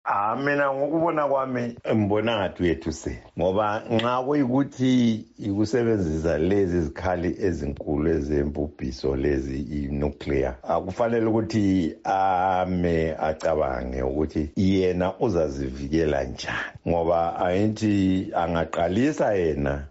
Mina ngokubona kwami ngibona ngathi uyethusela ngoba nxa kuyikuthi ikusebenzisa lezi zikhali ezinkulu ezempubhiso lezi i-nuclear akufanele ukuthi acabange ukuthi yena uzazivikela njani ngoba ayithi angaqalisa yena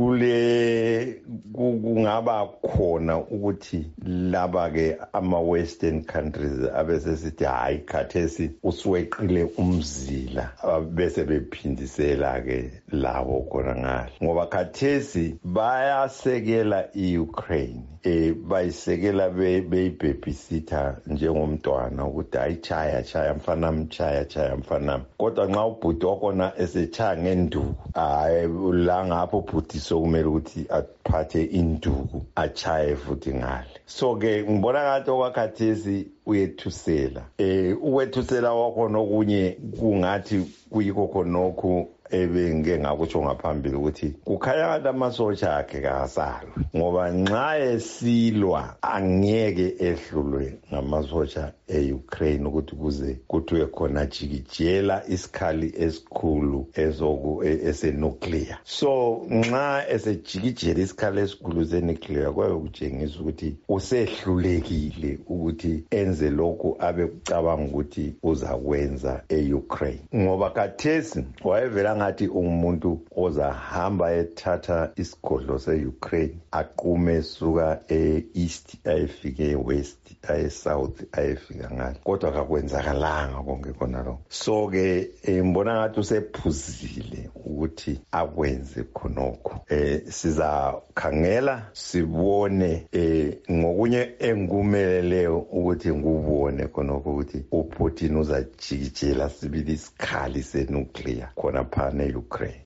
kungaba khona ukuthi laba-ke ama-western countries abesesithi hayi khathesi usuweqile umzila bese bephindisela-ke labo khona ngale ngoba khathesi bayasekela i-Ukraine bayisekela beyibhebhisitha njengomntwana ukuthi hayi chaya mfanami chaya mfanami kodwa nxa ubhuti wakhona esechaya ngenduku hayi la ngapho ubhuti sokumele ukuthi aphathe induku achaye futhi ngale so-ke ngibona ngathi okwakhathesi uyethusela ukwethusela wakhona okunye kungathi kuyikho khonokhu ebengike ngakutsho ngaphambili ukuthi kukhanya ngathi amasotsha akhe kasalwe ngoba nxa esilwa angeke ehlulwe ngamasotsha e-Ukraine ukuthi kuze kuthiwe khona jikijela isikhali esikhulu esenuclear so nxa esejikijela isikhali esikhulu senuclear kwabe kutshengisa ukuthi usehlulekile ukuthi enze lokhu abekucabanga ukuthi uzakwenza e-Ukraine ngoba khathesi wayevela ngathi umuntu ozahamba ethatha isigodlo se-Ukraine aqume suka e-east ayefike e-west aye-south ayefika ngale kodwa kakwenzakalanga konke khona lokho so-ke ngibona ngathi usephuzile ukuthi akwenze khonokho sizakhangela sibone ngokunye engikumeleleyo ukuthi ngubone khonokho ukuthi uPutin uzajikijela sibili isikhali senuclear khona phana e-Ukraine